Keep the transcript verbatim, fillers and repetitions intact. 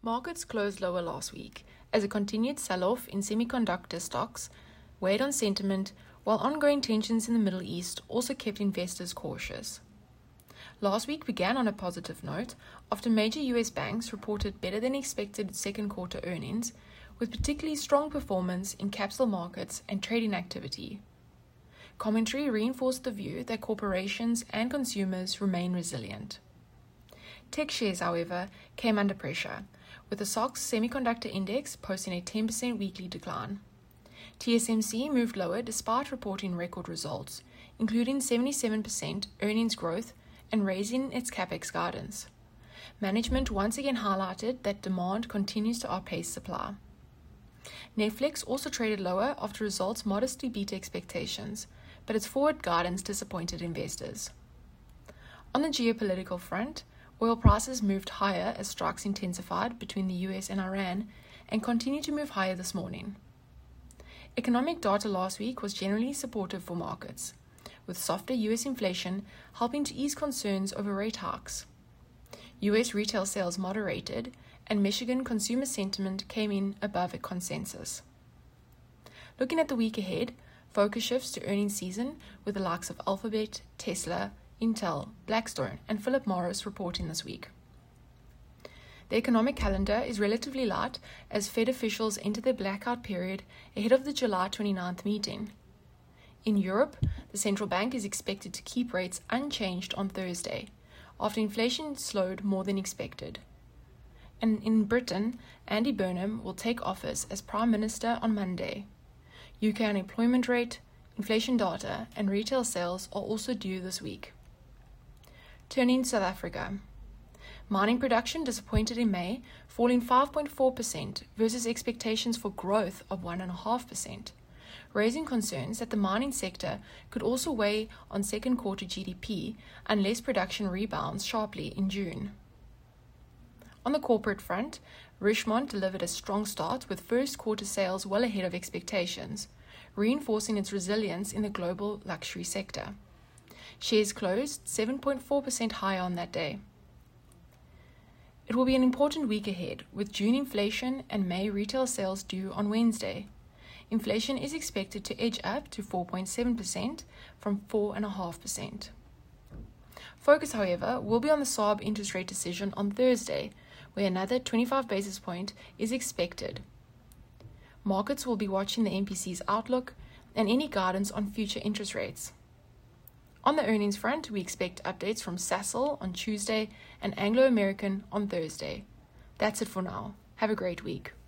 Markets closed lower last week as a continued sell-off in semiconductor stocks weighed on sentiment, while ongoing tensions in the Middle East also kept investors cautious. Last week began on a positive note after major U S banks reported better than expected second quarter earnings, with particularly strong performance in capital markets and trading activity. Commentary reinforced the view that corporations and consumers remain resilient. Tech shares, however, came under pressure, with the S O X Semiconductor Index posting a ten percent weekly decline. T S M C moved lower despite reporting record results, including seventy-seven percent earnings growth and raising its capex guidance. Management once again highlighted that demand continues to outpace supply. Netflix also traded lower after results modestly beat expectations, but its forward guidance disappointed investors. On the geopolitical front, oil prices moved higher as strikes intensified between the U S and Iran and continue to move higher this morning. Economic data last week was generally supportive for markets, with softer U S inflation helping to ease concerns over rate hikes. U S retail sales moderated, and Michigan consumer sentiment came in above a consensus. Looking at the week ahead, focus shifts to earnings season with the likes of Alphabet, Tesla, Intel, Blackstone, and Philip Morris reporting this week. The economic calendar is relatively light as Fed officials enter their blackout period ahead of the July twenty-ninth meeting. In Europe, the central bank is expected to keep rates unchanged on Thursday, after inflation slowed more than expected. And in Britain, Andy Burnham will take office as Prime Minister on Monday. U K unemployment rate, inflation data, and retail sales are also due this week. Turning to South Africa. Mining production disappointed in May, falling five point four percent versus expectations for growth of one point five percent, raising concerns that the mining sector could also weigh on second quarter G D P unless production rebounds sharply in June. On the corporate front, Richemont delivered a strong start with first quarter sales well ahead of expectations, reinforcing its resilience in the global luxury sector. Shares closed seven point four percent higher on that day. It will be an important week ahead, with June inflation and May retail sales due on Wednesday. Inflation is expected to edge up to four point seven percent from four point five percent. Focus, however, will be on the S A R B interest rate decision on Thursday, where another twenty-five basis point is expected. Markets will be watching the M P C's outlook and any guidance on future interest rates. On the earnings front, we expect updates from Sasol on Tuesday and Anglo American on Thursday. That's it for now. Have a great week.